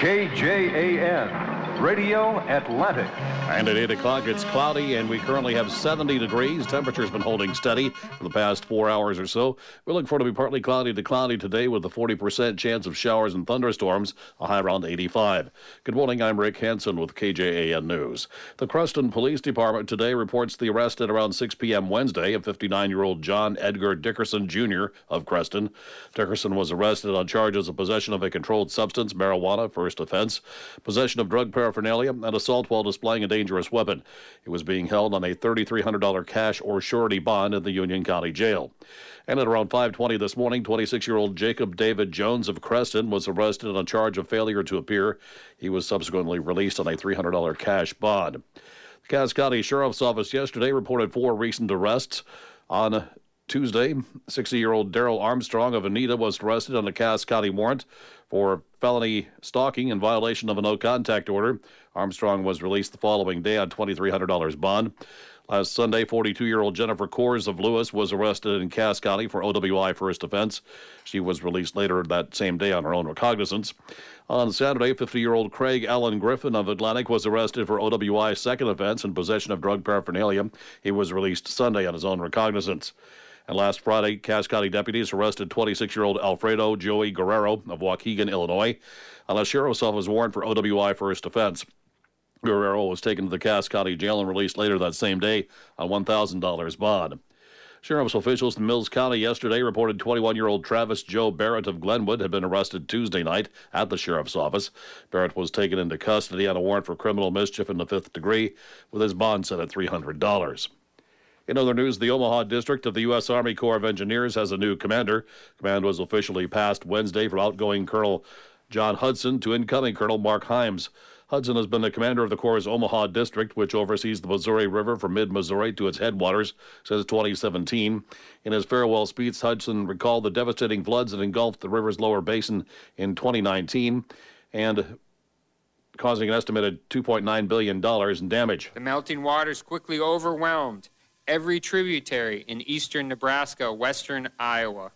KJAN, Radio Atlantic. And at 8 o'clock, it's cloudy, and we currently have 70 degrees. Temperature's been holding steady for the past 4 hours or so. We look for it to be partly cloudy to cloudy today with a 40% chance of showers and thunderstorms, a high around 85. Good morning, I'm Rick Hansen with KJAN News. The Creston Police Department today reports the arrest at around 6 p.m. Wednesday of 59-year-old John Edgar Dickerson, Jr. of Creston. Dickerson was arrested on charges of possession of a controlled substance, marijuana, first offense, possession of drug paraphernalia, and assault while displaying a dangerous weapon. He was being held on a $3,300 cash or surety bond in the Union County Jail. And at around 5:20 this morning, 26-year-old Jacob David Jones of Creston was arrested on a charge of failure to appear. He was subsequently released on a $300 cash bond. The Cass County Sheriff's Office yesterday reported 4 recent arrests. On Tuesday, 60-year-old Daryl Armstrong of Anita was arrested on a Cass County warrant for felony stalking in violation of a no-contact order. Armstrong was released the following day on $2,300 bond. Last Sunday, 42-year-old Jennifer Coors of Lewis was arrested in Cass County for OWI first offense. She was released later that same day on her own recognizance. On Saturday, 50-year-old Craig Allen Griffin of Atlantic was arrested for OWI second offense and possession of drug paraphernalia. He was released Sunday on his own recognizance. And last Friday, Cass County deputies arrested 26-year-old Alfredo Joey Guerrero of Waukegan, Illinois, on a sheriff's office warrant for OWI first offense. Guerrero was taken to the Cass County Jail and released later that same day on $1,000 bond. Sheriff's officials in Mills County yesterday reported 21-year-old Travis Joe Barrett of Glenwood had been arrested Tuesday night at the sheriff's office. Barrett was taken into custody on a warrant for criminal mischief in the 5th degree, with his bond set at $300. In other news, the Omaha District of the U.S. Army Corps of Engineers has a new commander. Command was officially passed Wednesday from outgoing Colonel John Hudson to incoming Colonel Mark Himes. Hudson has been the commander of the Corps' Omaha District, which oversees the Missouri River from mid-Missouri to its headwaters since 2017. In his farewell speech, Hudson recalled the devastating floods that engulfed the river's lower basin in 2019 and causing an estimated $2.9 billion in damage. The melting waters quickly overwhelmed every tributary in eastern Nebraska, western Iowa,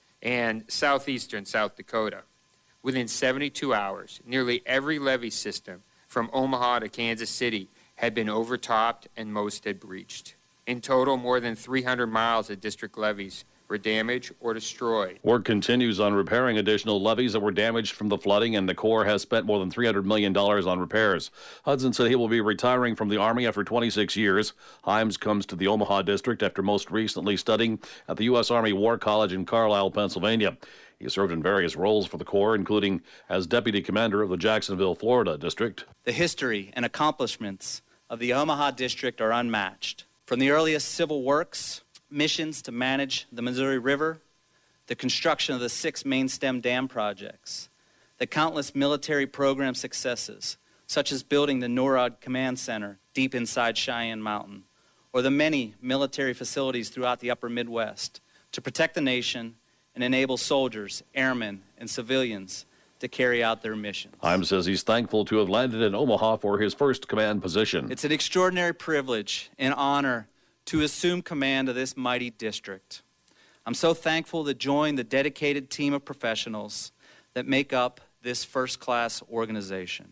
and southeastern South Dakota. Within 72 hours, nearly every levee system from Omaha to Kansas City had been overtopped and most had breached. In total, more than 300 miles of district levees were damaged or destroyed. Work continues on repairing additional levees that were damaged from the flooding, and the Corps has spent more than $300 million on repairs. Hudson said he will be retiring from the Army after 26 years. Himes comes to the Omaha District after most recently studying at the U.S. Army War College in Carlisle, Pennsylvania. He served in various roles for the Corps, including as Deputy Commander of the Jacksonville, Florida District. The history and accomplishments of the Omaha District are unmatched. From the earliest civil works missions to manage the Missouri River, the construction of the 6 main stem dam projects, the countless military program successes, such as building the NORAD Command Center deep inside Cheyenne Mountain, or the many military facilities throughout the upper Midwest to protect the nation and enable soldiers, airmen, and civilians to carry out their missions. Himes says he's thankful to have landed in Omaha for his first command position. It's an extraordinary privilege and honor to assume command of this mighty district. I'm so thankful to join the dedicated team of professionals that make up this first-class organization.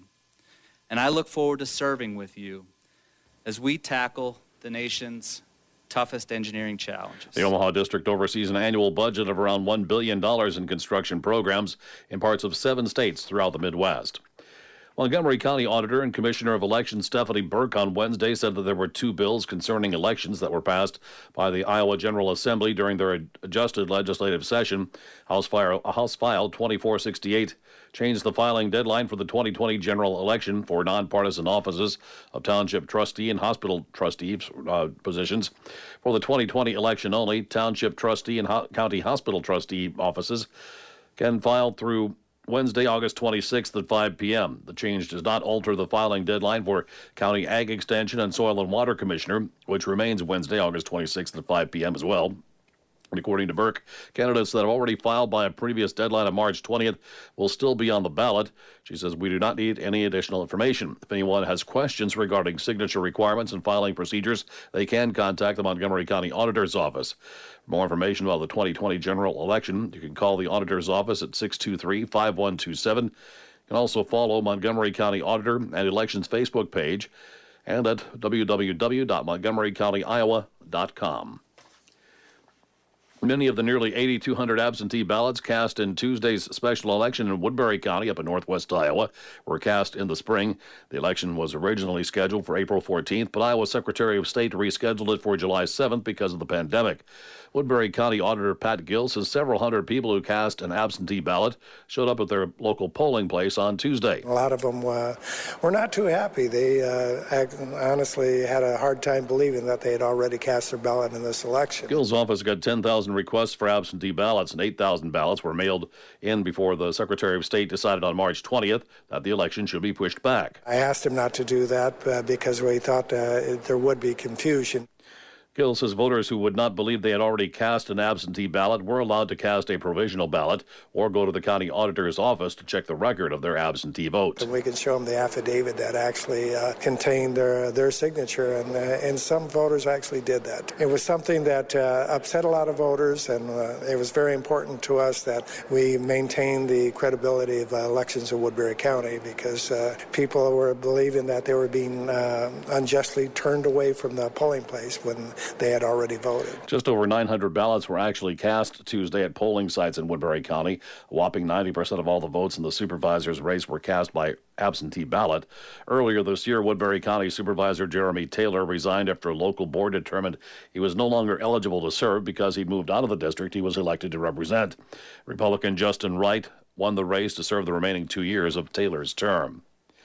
And I look forward to serving with you as we tackle the nation's toughest engineering challenges. The Omaha District oversees an annual budget of around $1 billion in construction programs in parts of 7 states throughout the Midwest. Montgomery County Auditor and Commissioner of Elections Stephanie Burke on Wednesday said that there were 2 bills concerning elections that were passed by the Iowa General Assembly during their adjusted legislative session. House File 2468 changed the filing deadline for the 2020 general election for nonpartisan offices of township trustee and hospital trustee positions. For the 2020 election only, township trustee and county hospital trustee offices can file through Wednesday, August 26th at 5 p.m. The change does not alter the filing deadline for County Ag Extension and Soil and Water Commissioner, which remains Wednesday, August 26th at 5 p.m. as well. And according to Burke, candidates that have already filed by a previous deadline of March 20th will still be on the ballot. She says we do not need any additional information. If anyone has questions regarding signature requirements and filing procedures, they can contact the Montgomery County Auditor's Office. For more information about the 2020 general election, you can call the Auditor's Office at 623-5127. You can also follow Montgomery County Auditor and Elections Facebook page and at www.montgomerycountyiowa.com. Many of the nearly 8,200 absentee ballots cast in Tuesday's special election in Woodbury County up in northwest Iowa were cast in the spring. The election was originally scheduled for April 14th, but Iowa Secretary of State rescheduled it for July 7th because of the pandemic. Woodbury County Auditor Pat Gill says several hundred people who cast an absentee ballot showed up at their local polling place on Tuesday. A lot of them were not too happy. They honestly had a hard time believing that they had already cast their ballot in this election. Gill's office got 10,000 requests for absentee ballots, and 8,000 ballots were mailed in before the Secretary of State decided on March 20th that the election should be pushed back. I asked him not to do that because we thought there would be confusion. Gill says voters who would not believe they had already cast an absentee ballot were allowed to cast a provisional ballot or go to the county auditor's office to check the record of their absentee vote. And we can show them the affidavit that actually contained their signature, and some voters actually did that. It was something that upset a lot of voters, and it was very important to us that we maintain the credibility of elections in Woodbury County because people were believing that they were being unjustly turned away from the polling place when they had already voted. Just over 900 ballots were actually cast Tuesday at polling sites in Woodbury County. A whopping 90% of all the votes in the supervisor's race were cast by absentee ballot. Earlier this year, Woodbury County Supervisor Jeremy Taylor resigned after a local board determined he was no longer eligible to serve because he'd moved out of the district he was elected to represent. Republican Justin Wright won the race to serve the remaining 2 years of Taylor's term.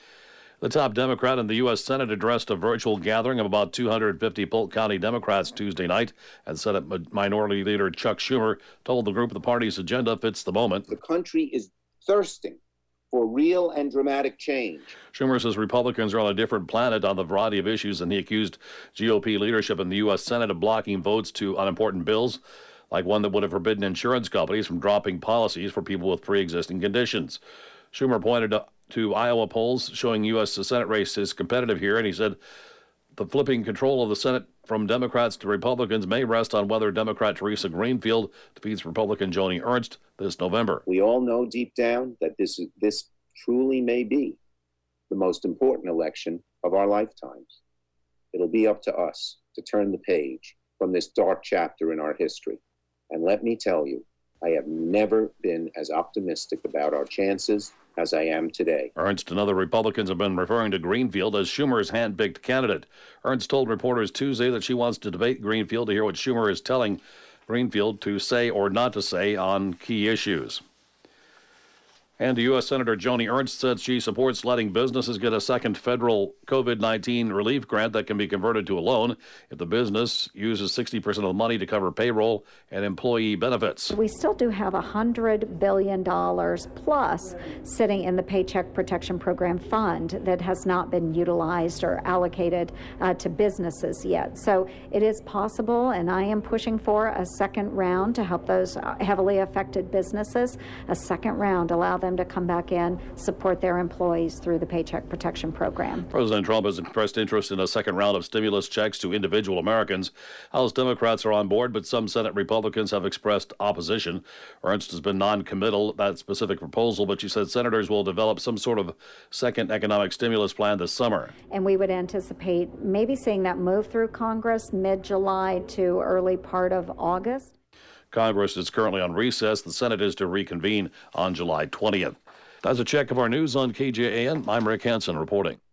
The top Democrat in the U.S. Senate addressed a virtual gathering of about 250 Polk County Democrats Tuesday night, and Senate Minority Leader Chuck Schumer told the group the party's agenda fits the moment. The country is thirsting for real and dramatic change. Schumer says Republicans are on a different planet on the variety of issues, and he accused GOP leadership in the U.S. Senate of blocking votes to unimportant bills, like one that would have forbidden insurance companies from dropping policies for people with pre-existing conditions. Schumer pointed to Iowa polls showing U.S. Senate race is competitive here, and he said the flipping control of the Senate from Democrats to Republicans may rest on whether Democrat Teresa Greenfield defeats Republican Joni Ernst this November. We all know deep down that this truly may be the most important election of our lifetimes. It'll be up to us to turn the page from this dark chapter in our history. And let me tell you, I have never been as optimistic about our chances as I am today. Ernst and other Republicans have been referring to Greenfield as Schumer's hand-picked candidate. Ernst told reporters Tuesday that she wants to debate Greenfield to hear what Schumer is telling Greenfield to say or not to say on key issues. And U.S. Senator Joni Ernst said she supports letting businesses get a second federal COVID-19 relief grant that can be converted to a loan if the business uses 60% of the money to cover payroll and employee benefits. We still do have $100 billion plus sitting in the Paycheck Protection Program fund that has not been utilized or allocated to businesses yet. So it is possible, and I am pushing for a second round to help those heavily affected businesses. A second round, allow them to come back in, support their employees through the Paycheck Protection Program. President Trump has expressed interest in a second round of stimulus checks to individual Americans. House Democrats are on board, but some Senate Republicans have expressed opposition. Ernst has been non-committal that specific proposal, but she said senators will develop some sort of second economic stimulus plan this summer. And we would anticipate maybe seeing that move through Congress mid-July to early part of August. Congress is currently on recess. The Senate is to reconvene on July 20th. That's a check of our news on KJAN. I'm Rick Hansen reporting.